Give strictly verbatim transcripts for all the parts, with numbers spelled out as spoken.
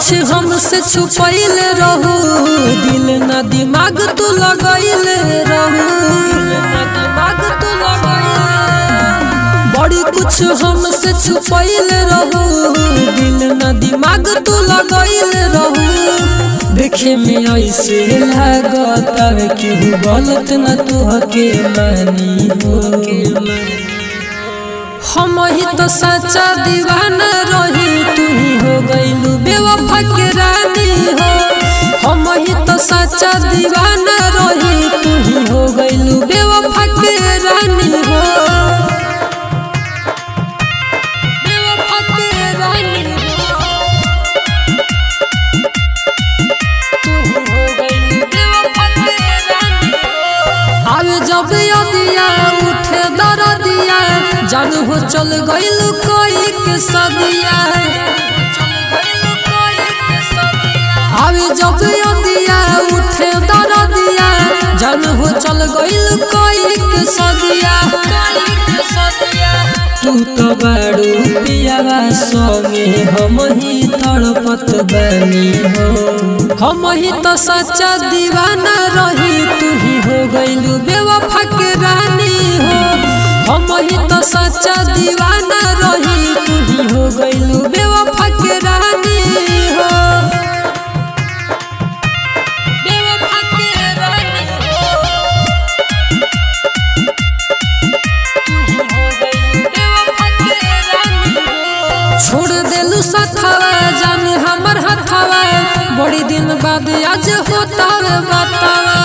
कुछ हमसे छुपैल रहू, दिल न दिमाग तू लगैल रहू, दिमाग तू लगैल। बड़ी कुछ हमसे छुपैल रहू, दिल न दिमाग तू लगैल रहू। देखे में ऐसे लागता केहू गलत न तुहके मानी हो। हम ही तो सच्चा दीवाना रही, तू ही हो गइलू बेवफा के रानी हो। हम ही तो सच्चा दीवाना रही, तू ही हो गइलू बेवफा के रानी हो। बेवफा के रानी हो, तू ही हो गइलू बेवफा के रानी हो। आवे जब यादिया उठे दर्दिया, जानू हो चल गइलू कोई के सदिया। आवे जब यादिया उठे दर्दिया, जानू हो चल गइलू कोई के सदिया। तू तो बड़ू पियावा संगे हम ही तड़पत बनी हो। हम ही तो सच्चा दीवाना रही, तू ही हो गइलू बेवफा के रानी हो। हम ही तो सच्चा दीवाना रही, तू ही हो गइलू बेवफा के रानी हो। बेवफा के रानी हो, तू ही हो गइलू बेवफा के रानी हो। छोड़ देलू साथवा जान हमर हाथवा, बड़ी दिन बाद आज होतावे बातावा।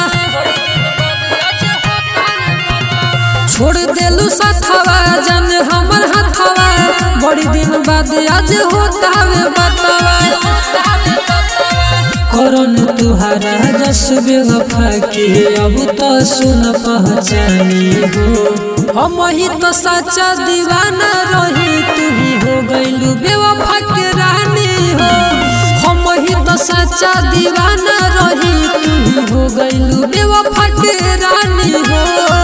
छोड़ देलू साथवा जान हमर हाथवा, बड़ी दिन बाद आज होतावे बातावा। करन तुहारा जस बेवफा के अब तो सुन पहचानी हो। हम ही तो सच्चा दीवाना रही, तू ही हो गइलू बेवफा के रानी हो। हम ही तो सच्चा दीवाना रही, तू ही हो गइलू बेवफा के रानी हो।